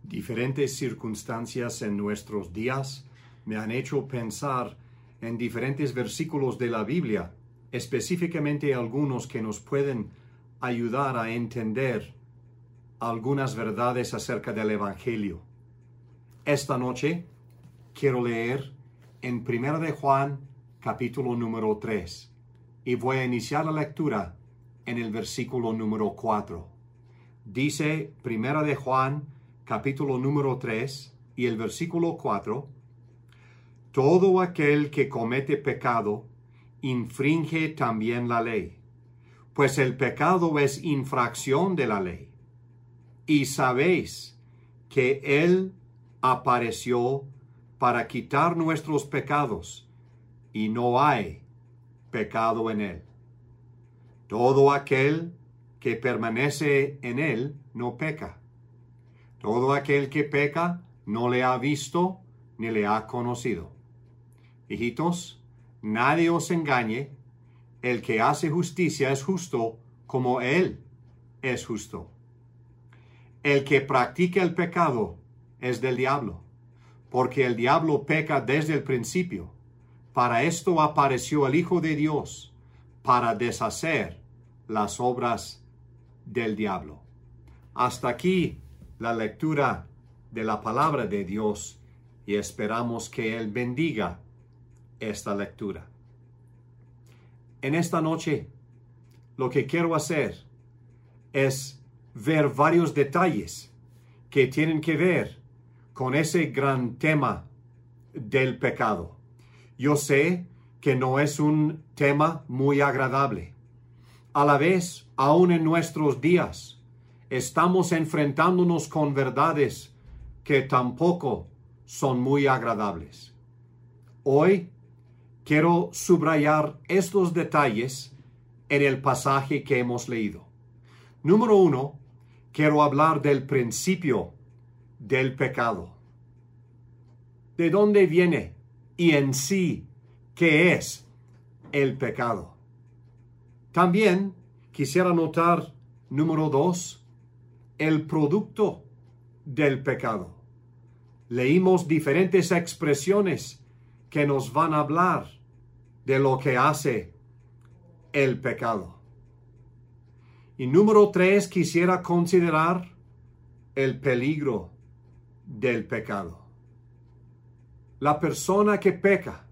Diferentes circunstancias en nuestros días me han hecho pensar en diferentes versículos de la Biblia, específicamente algunos que nos pueden ayudar a entender algunas verdades acerca del Evangelio. Esta noche quiero leer en 1 de Juan, capítulo número 3, y voy a iniciar la lectura en el versículo número 4. Dice 1 de Juan, capítulo número 3, y el versículo 4, todo aquel que comete pecado, infringe también la ley, pues el pecado es infracción de la ley. Y sabéis que Él apareció para quitar nuestros pecados, y no hay pecado en Él. Todo aquel que permanece en Él no peca. Todo aquel que peca no le ha visto ni le ha conocido. Hijitos, nadie os engañe. El que hace justicia es justo como Él es justo. El que practica el pecado es del diablo, porque el diablo peca desde el principio. Para esto apareció el Hijo de Dios, para deshacer las obras del diablo. Hasta aquí la lectura de la palabra de Dios, y esperamos que Él bendiga esta lectura. En esta noche, lo que quiero hacer es ver varios detalles que tienen que ver con ese gran tema del pecado. Yo sé que no es un tema muy agradable. A la vez, aún en nuestros días, estamos enfrentándonos con verdades que tampoco son muy agradables. Hoy quiero subrayar estos detalles en el pasaje que hemos leído. Número 1, quiero hablar del principio del pecado. ¿De dónde viene y en sí qué es el pecado? También quisiera notar, número 2, el producto del pecado. Leímos diferentes expresiones que nos van a hablar de lo que hace el pecado. Y número 3, quisiera considerar el peligro del pecado. La persona que peca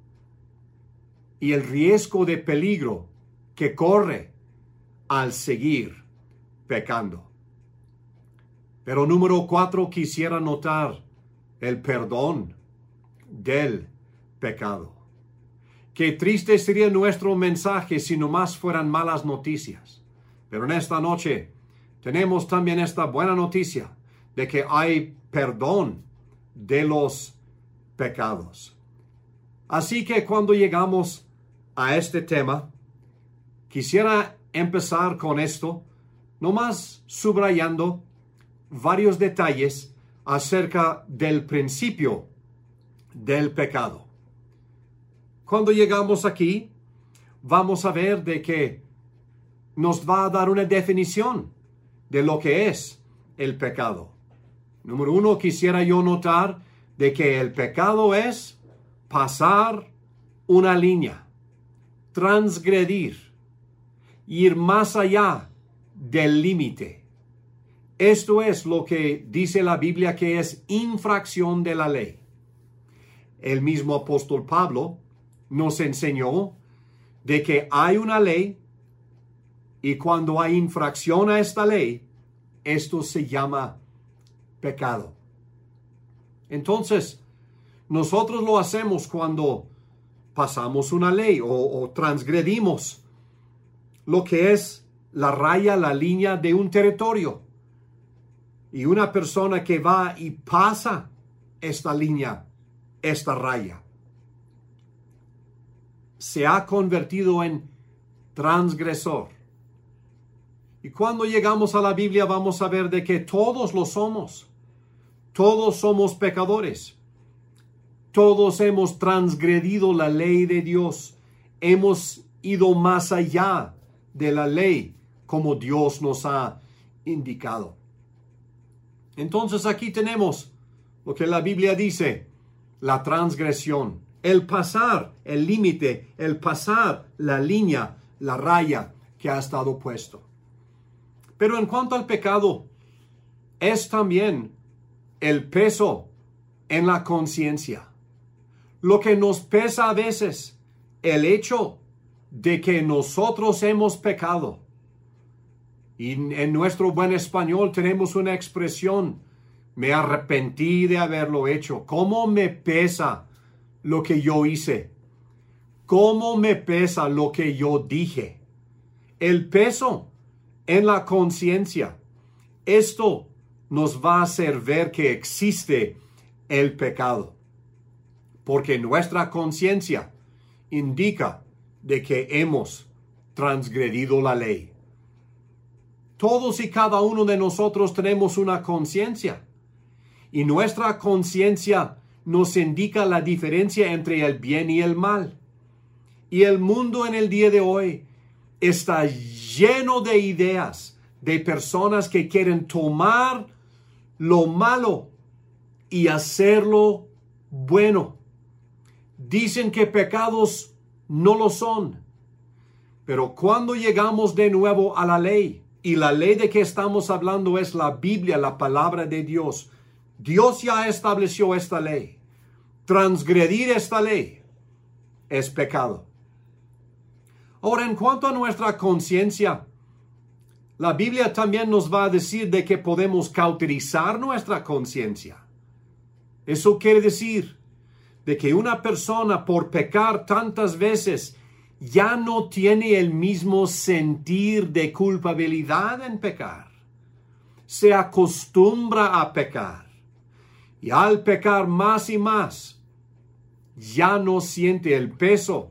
y el riesgo de peligro que corre al seguir pecando. Pero número 4, quisiera notar el perdón del pecado. Qué triste sería nuestro mensaje si nomás fueran malas noticias. Pero en esta noche tenemos también esta buena noticia de que hay perdón de los pecados. Así que cuando llegamos a este tema, quisiera empezar con esto, nomás subrayando varios detalles acerca del principio del pecado. Cuando llegamos aquí, vamos a ver de que nos va a dar una definición de lo que es el pecado. Número 1, quisiera yo notar de que el pecado es pasar una línea, transgredir, ir más allá del límite. Esto es lo que dice la Biblia que es infracción de la ley. El mismo apóstol Pablo nos enseñó de que hay una ley y cuando hay infracción a esta ley, esto se llama pecado. Entonces, nosotros lo hacemos cuando pasamos una ley o transgredimos lo que es la raya, la línea de un territorio. Y una persona que va y pasa esta línea, esta raya, se ha convertido en transgresor. Y cuando llegamos a la Biblia vamos a ver de que todos lo somos. Todos somos pecadores. Todos hemos transgredido la ley de Dios. Hemos ido más allá de la ley como Dios nos ha indicado. Entonces aquí tenemos lo que la Biblia dice, la transgresión, el pasar el límite, el pasar la línea, la raya que ha estado puesto. Pero en cuanto al pecado, es también el peso en la conciencia. Lo que nos pesa a veces, el hecho de que nosotros hemos pecado. Y en nuestro buen español tenemos una expresión, me arrepentí de haberlo hecho. ¿Cómo me pesa lo que yo hice? ¿Cómo me pesa lo que yo dije? El peso en la conciencia. Esto nos va a hacer ver que existe el pecado. Porque nuestra conciencia indica de que hemos transgredido la ley. Todos y cada uno de nosotros tenemos una conciencia. Y nuestra conciencia nos indica la diferencia entre el bien y el mal. Y el mundo en el día de hoy está lleno de ideas, de personas que quieren tomar lo malo y hacerlo bueno. Dicen que pecados no lo son. Pero cuando llegamos de nuevo a la ley, y la ley de que estamos hablando es la Biblia, la palabra de Dios, Dios ya estableció esta ley. Transgredir esta ley es pecado. Ahora, en cuanto a nuestra conciencia, la Biblia también nos va a decir de que podemos cauterizar nuestra conciencia. Eso quiere decir de que una persona por pecar tantas veces ya no tiene el mismo sentir de culpabilidad en pecar. Se acostumbra a pecar. Y al pecar más y más, ya no siente el peso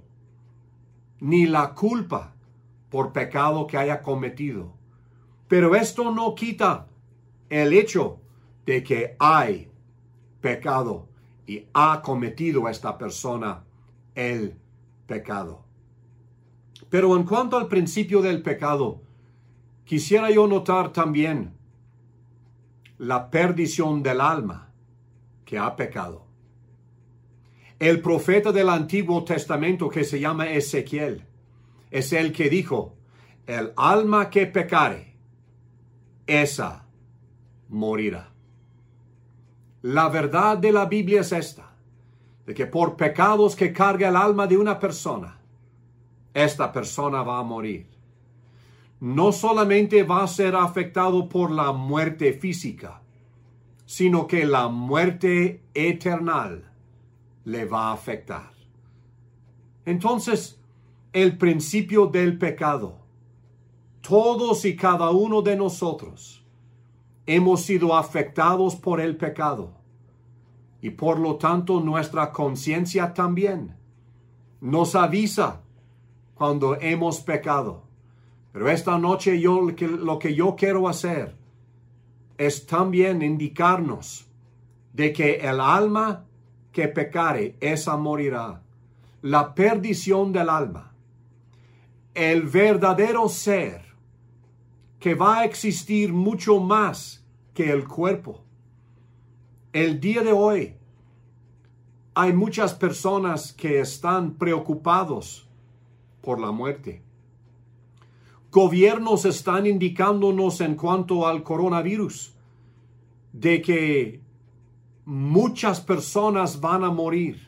ni la culpa por pecado que haya cometido. Pero esto no quita el hecho de que hay pecado y ha cometido esta persona el pecado. Pero en cuanto al principio del pecado, quisiera yo notar también la perdición del alma que ha pecado. El profeta del Antiguo Testamento que se llama Ezequiel es el que dijo, el alma que pecare, esa morirá. La verdad de la Biblia es esta, de que por pecados que carga el alma de una persona, esta persona va a morir. No solamente va a ser afectado por la muerte física, sino que la muerte eterna le va a afectar. Entonces, el principio del pecado, todos y cada uno de nosotros hemos sido afectados por el pecado y por lo tanto nuestra conciencia también nos avisa cuando hemos pecado. Pero esta noche lo que yo quiero hacer es también indicarnos de que el alma que pecare, esa morirá. La perdición del alma, el verdadero ser que va a existir mucho más que el cuerpo. El día de hoy hay muchas personas que están preocupados por la muerte. Gobiernos están indicándonos en cuanto al coronavirus de que muchas personas van a morir.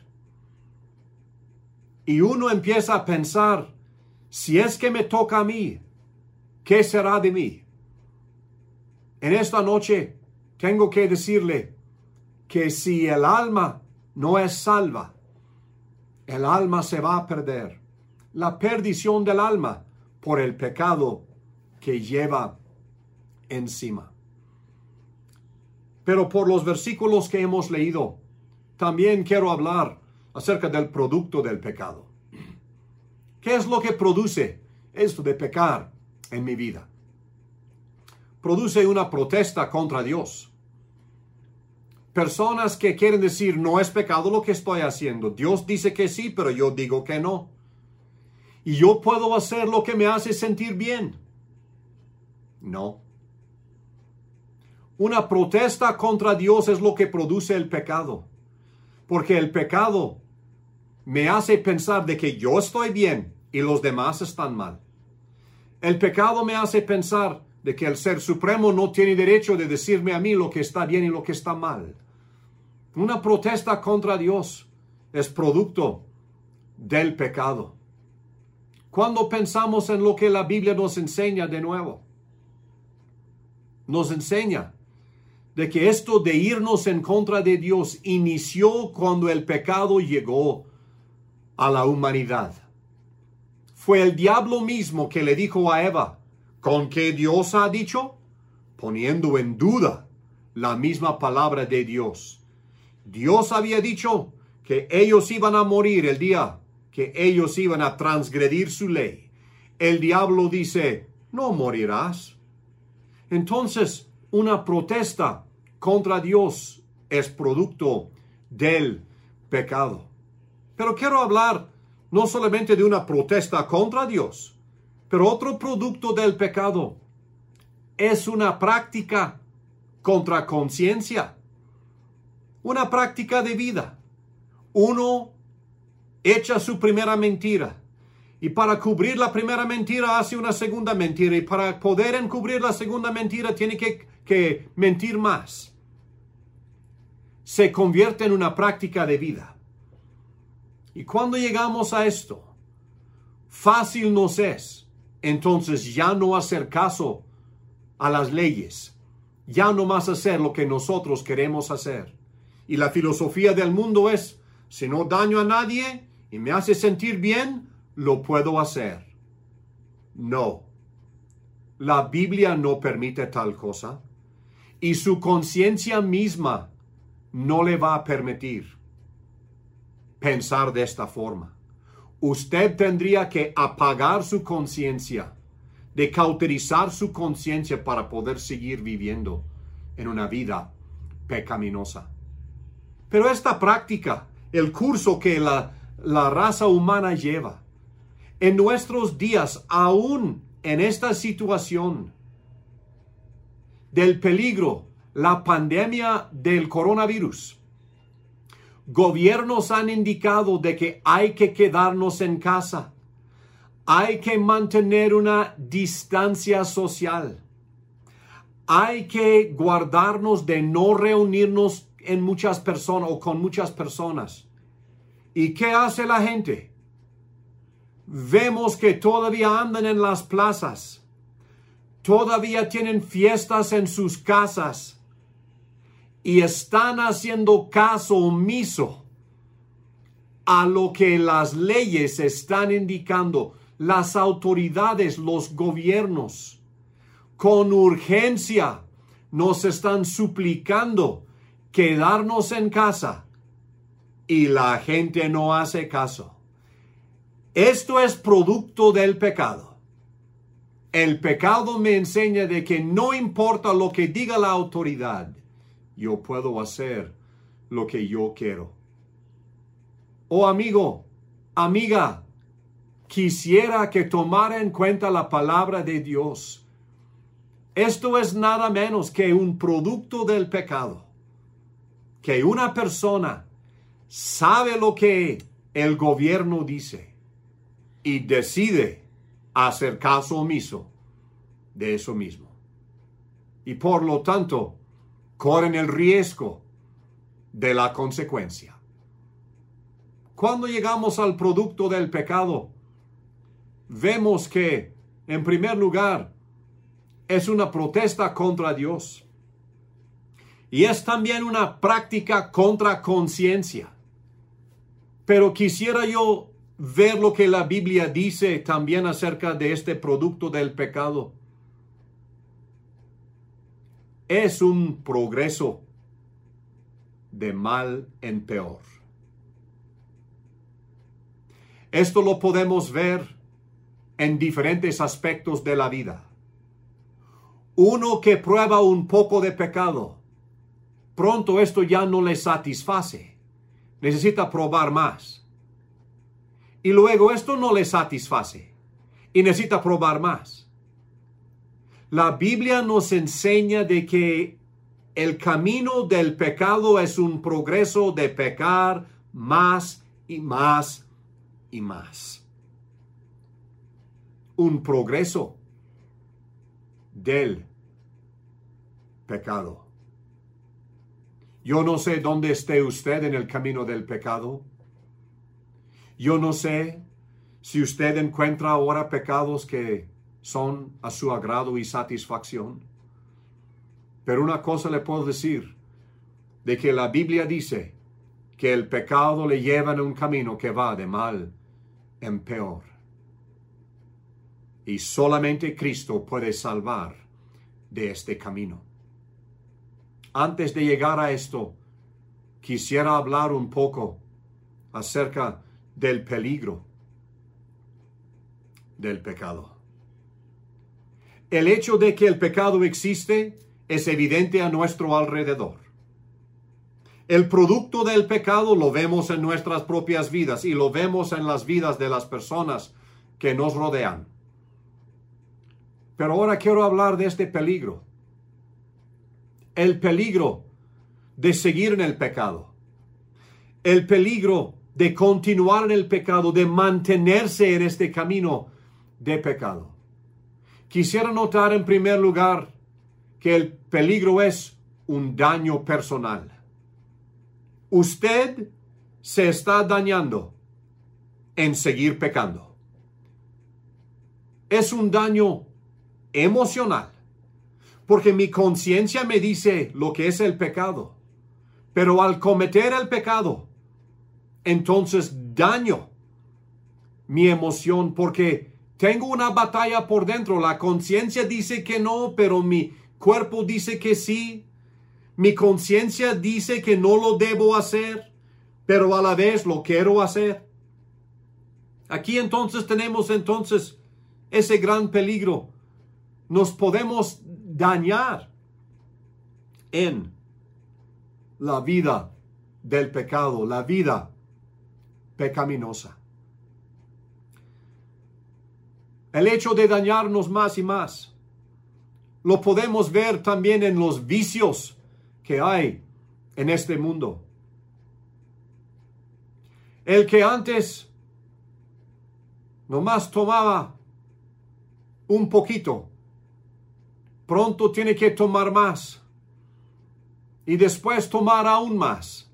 Y uno empieza a pensar, si es que me toca a mí, ¿qué será de mí? En esta noche tengo que decirle que si el alma no es salva, el alma se va a perder. La perdición del alma por el pecado que lleva encima. Pero por los versículos que hemos leído, también quiero hablar acerca del producto del pecado. ¿Qué es lo que produce esto de pecar en mi vida? Produce una protesta contra Dios. Personas que quieren decir, no es pecado lo que estoy haciendo. Dios dice que sí, pero yo digo que no. Y yo puedo hacer lo que me hace sentir bien. No. Una protesta contra Dios es lo que produce el pecado. Porque el pecado me hace pensar de que yo estoy bien y los demás están mal. El pecado me hace pensar de que el Ser Supremo no tiene derecho de decirme a mí lo que está bien y lo que está mal. Una protesta contra Dios es producto del pecado. Cuando pensamos en lo que la Biblia nos enseña de nuevo, nos enseña de que esto de irnos en contra de Dios inició cuando el pecado llegó a la humanidad. Fue el diablo mismo que le dijo a Eva, ¿con qué Dios ha dicho? Poniendo en duda la misma palabra de Dios. Dios había dicho que ellos iban a morir el día que ellos iban a transgredir su ley. El diablo dice, no morirás. Entonces, una protesta contra Dios es producto del pecado. Pero quiero hablar no solamente de una protesta contra Dios, pero otro producto del pecado es una práctica contra conciencia, una práctica de vida. Uno echa su primera mentira y para cubrir la primera mentira hace una segunda mentira y para poder encubrir la segunda mentira tiene que mentir más. Se convierte en una práctica de vida. Y cuando llegamos a esto, fácil nos es entonces ya no hacer caso a las leyes, ya no más hacer lo que nosotros queremos hacer. Y la filosofía del mundo es, si no daño a nadie y me hace sentir bien, lo puedo hacer. No. La Biblia no permite tal cosa y su conciencia misma no le va a permitir pensar de esta forma. Usted tendría que apagar su conciencia, de cauterizar su conciencia para poder seguir viviendo en una vida pecaminosa. Pero esta práctica, el curso que la raza humana lleva, en nuestros días, aún en esta situación del peligro, la pandemia del coronavirus, gobiernos han indicado de que hay que quedarnos en casa. Hay que mantener una distancia social. Hay que guardarnos de no reunirnos en muchas personas o con muchas personas. ¿Y qué hace la gente? Vemos que todavía andan en las plazas. Todavía tienen fiestas en sus casas. Y están haciendo caso omiso a lo que las leyes están indicando. Las autoridades, los gobiernos, con urgencia nos están suplicando quedarnos en casa y la gente no hace caso. Esto es producto del pecado. El pecado me enseña de que no importa lo que diga la autoridad, yo puedo hacer lo que yo quiero. Oh amigo, amiga, quisiera que tomara en cuenta la palabra de Dios. Esto es nada menos que un producto del pecado. Que una persona sabe lo que el gobierno dice y decide hacer caso omiso de eso mismo. Y por lo tanto, corren el riesgo de la consecuencia. Cuando llegamos al producto del pecado, vemos que, en primer lugar, es una protesta contra Dios. Y es también una práctica contra conciencia. Pero quisiera yo ver lo que la Biblia dice también acerca de este producto del pecado. Es un progreso de mal en peor. Esto lo podemos ver en diferentes aspectos de la vida. Uno que prueba un poco de pecado, pronto esto ya no le satisface. Necesita probar más. Y luego esto no le satisface y necesita probar más. La Biblia nos enseña de que El camino del pecado es un progreso de pecar más y más y más. Un progreso del pecado. Yo no sé dónde esté usted en el camino del pecado. Yo no sé si usted encuentra ahora pecados que son a su agrado y satisfacción. Pero una cosa le puedo decir, de que la Biblia dice que el pecado le lleva en un camino que va de mal en peor. Y solamente Cristo puede salvar de este camino. Antes de llegar a esto, quisiera hablar un poco acerca del peligro del pecado. El hecho de que el pecado existe es evidente a nuestro alrededor. El producto del pecado lo vemos en nuestras propias vidas y lo vemos en las vidas de las personas que nos rodean. Pero ahora quiero hablar de este peligro. El peligro de seguir en el pecado. El peligro de continuar en el pecado, de mantenerse en este camino de pecado. Quisiera notar en primer lugar que el peligro es un daño personal. Usted se está dañando en seguir pecando. Es un daño emocional, porque mi conciencia me dice lo que es el pecado. Pero al cometer el pecado, entonces daño mi emoción, porque tengo una batalla por dentro. La conciencia dice que no, pero mi cuerpo dice que sí. Mi conciencia dice que no lo debo hacer, pero a la vez lo quiero hacer. Aquí entonces tenemos ese gran peligro. Nos podemos dañar en la vida del pecado, la vida pecaminosa. El hecho de dañarnos más y más lo podemos ver también en los vicios que hay en este mundo. El que antes nomás tomaba un poquito, pronto tiene que tomar más y después tomar aún más.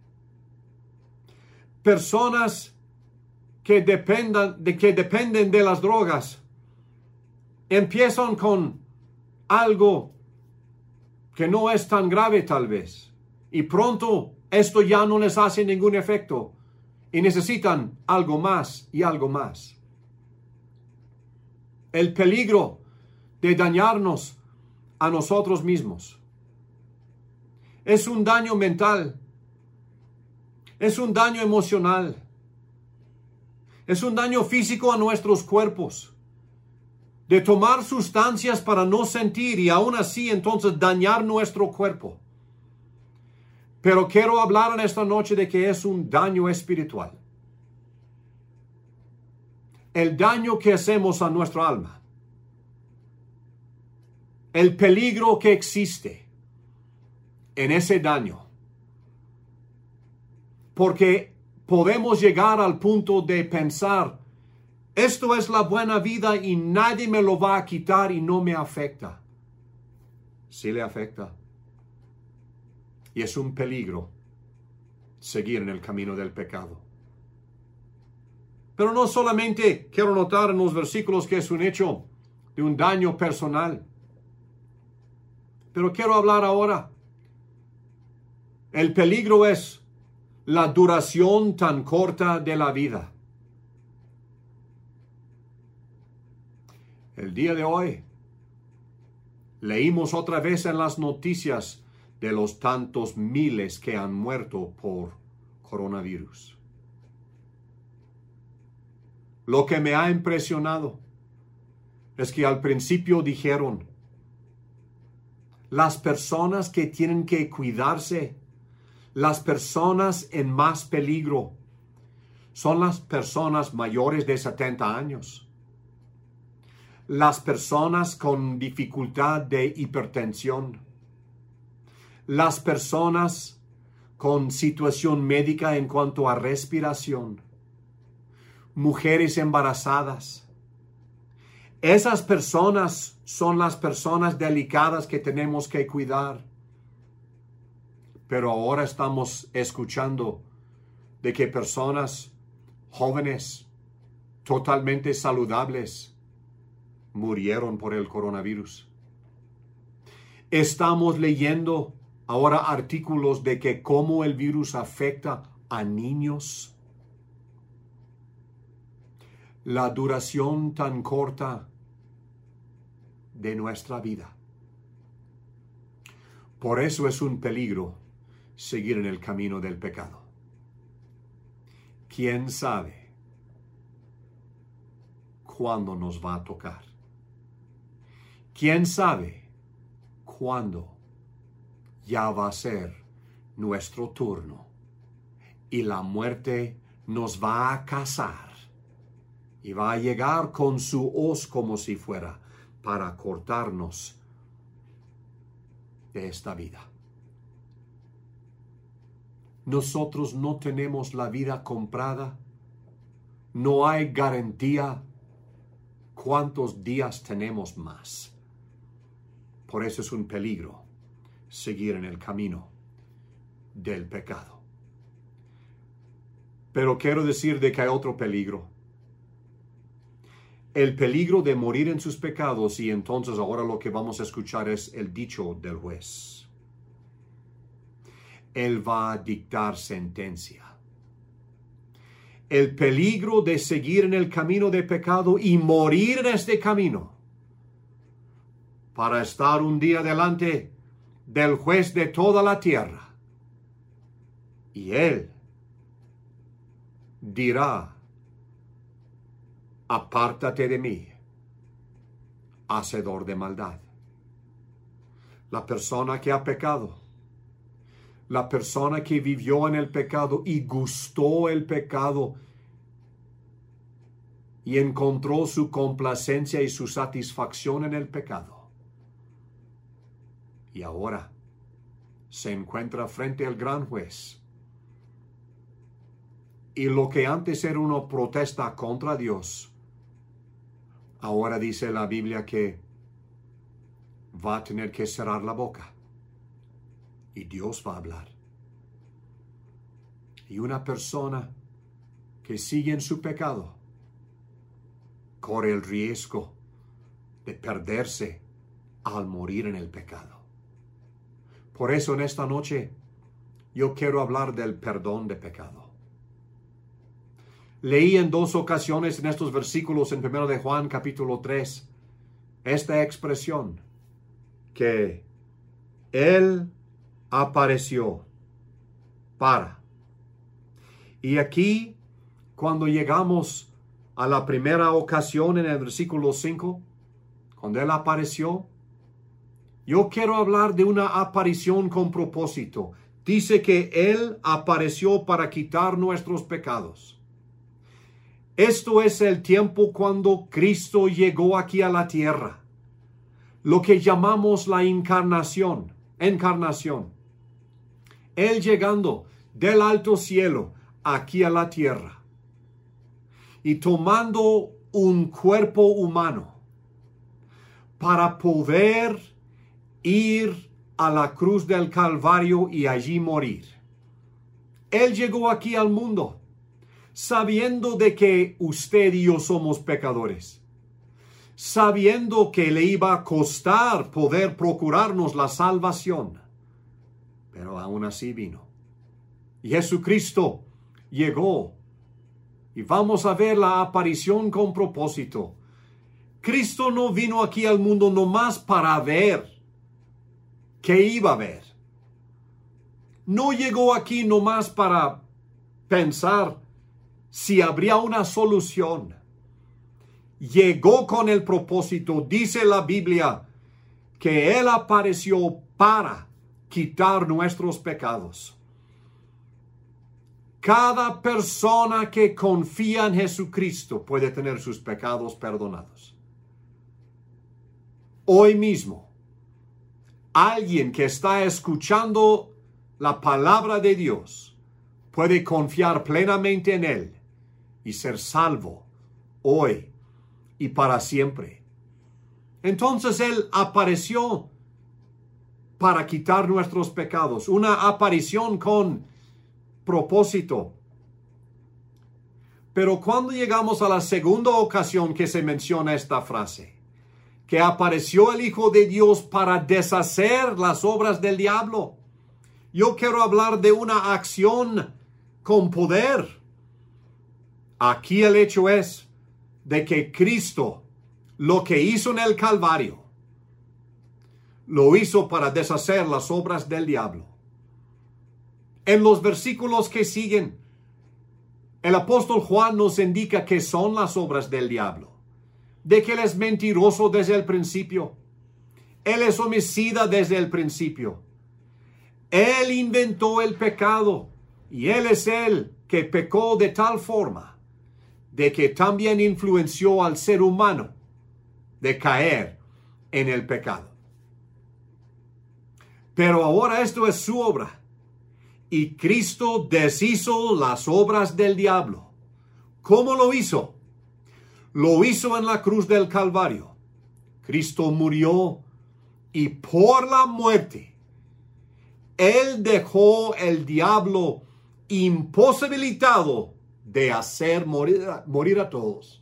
Personas que dependen de las drogas empiezan con algo que no es tan grave tal vez, y pronto esto ya no les hace ningún efecto y necesitan algo más y algo más. El peligro de dañarnos a nosotros mismos es un daño mental, es un daño emocional, es un daño físico a nuestros cuerpos. De tomar sustancias para no sentir y aún así entonces dañar nuestro cuerpo. Pero quiero hablar en esta noche de que es un daño espiritual. El daño que hacemos a nuestra alma. El peligro que existe en ese daño. Porque podemos llegar al punto de pensar, esto es la buena vida y nadie me lo va a quitar y no me afecta. Sí le afecta. Y es un peligro seguir en el camino del pecado. Pero no solamente quiero notar en los versículos que es un hecho de un daño personal. Pero quiero hablar ahora. El peligro es la duración tan corta de la vida. El día de hoy leímos otra vez en las noticias de los tantos miles que han muerto por coronavirus. Lo que me ha impresionado es que al principio dijeron, las personas que tienen que cuidarse, las personas en más peligro, son las personas mayores de 70 años. Las personas con dificultad de hipertensión, las personas con situación médica en cuanto a respiración, mujeres embarazadas. Esas personas son las personas delicadas que tenemos que cuidar. Pero ahora estamos escuchando de que personas jóvenes, totalmente saludables, murieron por el coronavirus. Estamos leyendo ahora artículos de que cómo el virus afecta a niños. La duración tan corta de nuestra vida. Por eso es un peligro seguir en el camino del pecado. ¿Quién sabe cuándo nos va a tocar? ¿Quién sabe cuándo ya va a ser nuestro turno y la muerte nos va a cazar y va a llegar con su hoz como si fuera para cortarnos de esta vida? Nosotros no tenemos la vida comprada. No hay garantía cuántos días tenemos más. Por eso es un peligro seguir en el camino del pecado. Pero quiero decir de que hay otro peligro. El peligro de morir en sus pecados, y entonces ahora lo que vamos a escuchar es el dicho del juez. Él va a dictar sentencia. El peligro de seguir en el camino de pecado y morir en este camino para estar un día delante del juez de toda la tierra. Y él dirá: apártate de mí, hacedor de maldad. La persona que ha pecado, la persona que vivió en el pecado y gustó el pecado y encontró su complacencia y su satisfacción en el pecado, y ahora se encuentra frente al gran juez. Y lo que antes era una protesta contra Dios, ahora dice la Biblia que va a tener que cerrar la boca. Y Dios va a hablar. Y una persona que sigue en su pecado corre el riesgo de perderse al morir en el pecado. Por eso en esta noche yo quiero hablar del perdón de pecado. Leí en 2 ocasiones en estos versículos en 1 de Juan capítulo 3 esta expresión que Él apareció para. Y aquí, cuando llegamos a la primera ocasión en el versículo 5, cuando Él apareció, yo quiero hablar de una aparición con propósito. Dice que Él apareció para quitar nuestros pecados. Esto es el tiempo cuando Cristo llegó aquí a la tierra, lo que llamamos la encarnación. Él llegando del alto cielo aquí a la tierra y tomando un cuerpo humano para poder ir a la cruz del Calvario y allí morir. Él llegó aquí al mundo sabiendo de que usted y yo somos pecadores, sabiendo que le iba a costar poder procurarnos la salvación, pero aún así vino. Y Jesucristo llegó, y vamos a ver la aparición con propósito. Cristo no vino aquí al mundo nomás para ver qué iba a ver. No llegó aquí nomás para pensar si habría una solución. Llegó con el propósito. Dice la Biblia que Él apareció para quitar nuestros pecados. Cada persona que confía en Jesucristo puede tener sus pecados perdonados. Hoy mismo, alguien que está escuchando la palabra de Dios puede confiar plenamente en Él y ser salvo hoy y para siempre. Entonces Él apareció para quitar nuestros pecados, una aparición con propósito. Pero cuando llegamos a la segunda ocasión que se menciona esta frase, que apareció el Hijo de Dios para deshacer las obras del diablo, yo quiero hablar de una acción con poder. Aquí el hecho es de que Cristo, lo que hizo en el Calvario, lo hizo para deshacer las obras del diablo. En los versículos que siguen, el apóstol Juan nos indica que son las obras del diablo, de que él es mentiroso desde el principio, él es homicida desde el principio, él inventó el pecado y él es el que pecó de tal forma de que también influenció al ser humano de caer en el pecado. Pero ahora esto es su obra. Y Cristo deshizo las obras del diablo. ¿Cómo lo hizo? Lo hizo en la cruz del Calvario. Cristo murió y por la muerte, Él dejó el diablo imposibilitado de hacer morir a todos.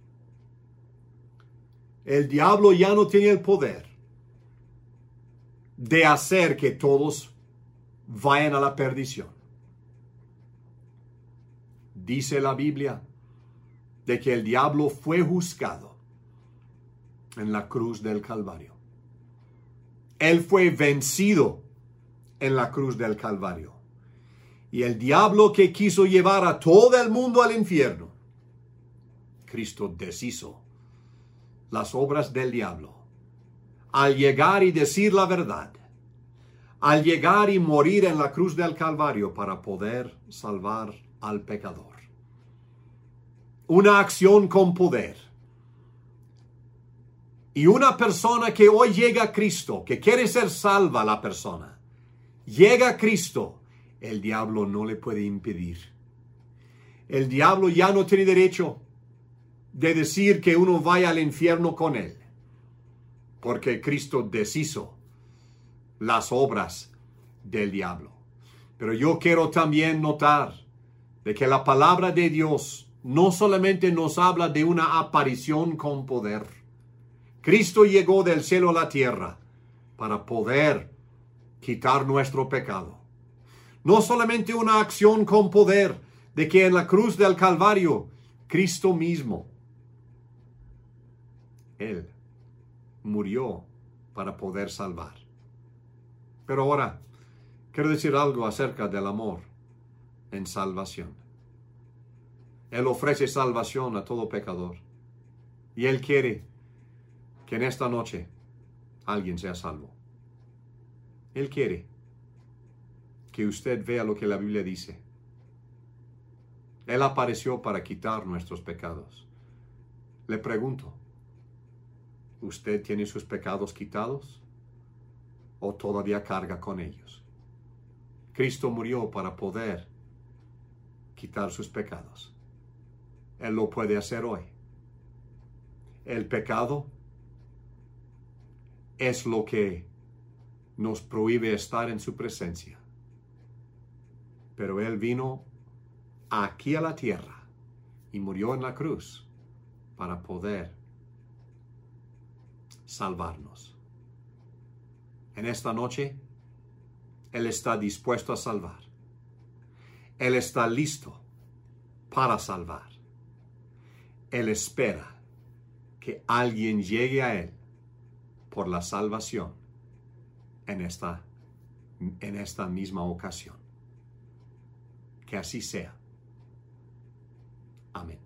El diablo ya no tiene el poder de hacer que todos vayan a la perdición. Dice la Biblia de que el diablo fue juzgado en la cruz del Calvario. Él fue vencido en la cruz del Calvario. Y el diablo que quiso llevar a todo el mundo al infierno, Cristo deshizo las obras del diablo al llegar y decir la verdad, al llegar y morir en la cruz del Calvario para poder salvar al pecador. Una acción con poder. Y una persona que hoy llega a Cristo, que quiere ser salva la persona, llega a Cristo, el diablo no le puede impedir. El diablo ya no tiene derecho de decir que uno vaya al infierno con él, porque Cristo deshizo las obras del diablo. Pero yo quiero también notar de que la palabra de Dios no solamente nos habla de una aparición con poder. Cristo llegó del cielo a la tierra para poder quitar nuestro pecado. No solamente una acción con poder de que en la cruz del Calvario, Cristo mismo, Él murió para poder salvar. Pero ahora, quiero decir algo acerca del amor en salvación. Él ofrece salvación a todo pecador. Y Él quiere que en esta noche alguien sea salvo. Él quiere que usted vea lo que la Biblia dice. Él apareció para quitar nuestros pecados. Le pregunto, ¿usted tiene sus pecados quitados o todavía carga con ellos? Cristo murió para poder quitar sus pecados. Él lo puede hacer hoy. El pecado es lo que nos prohíbe estar en su presencia. Pero Él vino aquí a la tierra y murió en la cruz para poder salvarnos. En esta noche, Él está dispuesto a salvar. Él está listo para salvar. Él espera que alguien llegue a Él por la salvación en esta misma ocasión. Que así sea. Amén.